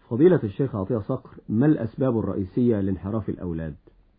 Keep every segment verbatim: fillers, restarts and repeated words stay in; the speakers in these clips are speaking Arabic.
فضيلة الشيخ عطية صقر، ما الأسباب الرئيسية لانحراف الأولاد؟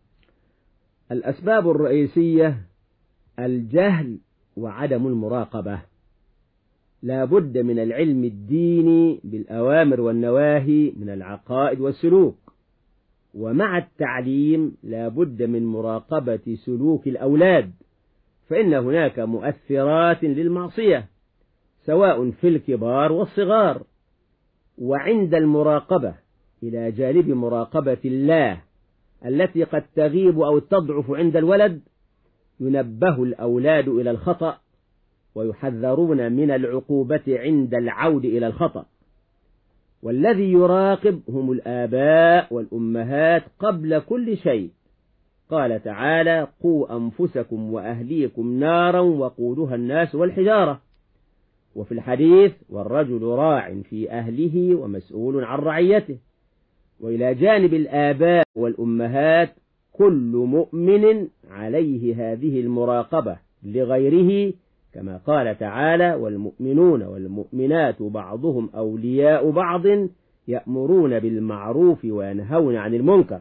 الأسباب الرئيسية الجهل وعدم المراقبة. لا بد من العلم الديني بالأوامر والنواهي من العقائد والسلوك، ومع التعليم لا بد من مراقبة سلوك الأولاد، فإن هناك مؤثرات للمعصية سواء في الكبار والصغار. وعند المراقبة إلى جانب مراقبة الله التي قد تغيب أو تضعف عند الولد، ينبه الأولاد إلى الخطأ ويحذرون من العقوبة عند العود إلى الخطأ. والذي يراقب هم الآباء والأمهات قبل كل شيء. قال تعالى: قوا أنفسكم وأهليكم نارا وقودها الناس والحجارة. وفي الحديث: والرجل راع في أهله ومسؤول عن رعيته. وإلى جانب الآباء والأمهات كل مؤمن عليه هذه المراقبة لغيره، كما قال تعالى: والمؤمنون والمؤمنات بعضهم أولياء بعض يأمرون بالمعروف وينهون عن المنكر.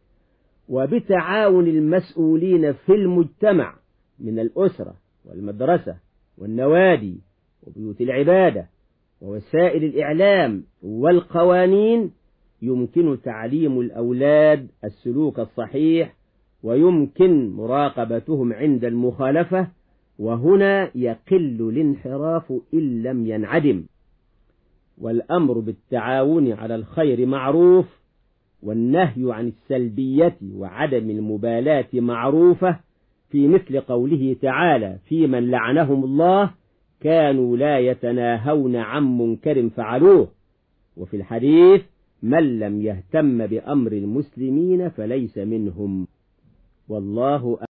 وبتعاون المسؤولين في المجتمع من الأسرة والمدرسة والنوادي وبيوت العبادة ووسائل الإعلام والقوانين يمكن تعليم الأولاد السلوك الصحيح، ويمكن مراقبتهم عند المخالفة، وهنا يقل الانحراف إن لم ينعدم. والأمر بالتعاون على الخير معروف، والنهي عن السلبية وعدم المبالاة معروفة، في مثل قوله تعالى: في من لعنهم الله كانوا لا يتناهون عن منكر فعلوه. وفي الحديث: من لم يهتم بأمر المسلمين فليس منهم. والله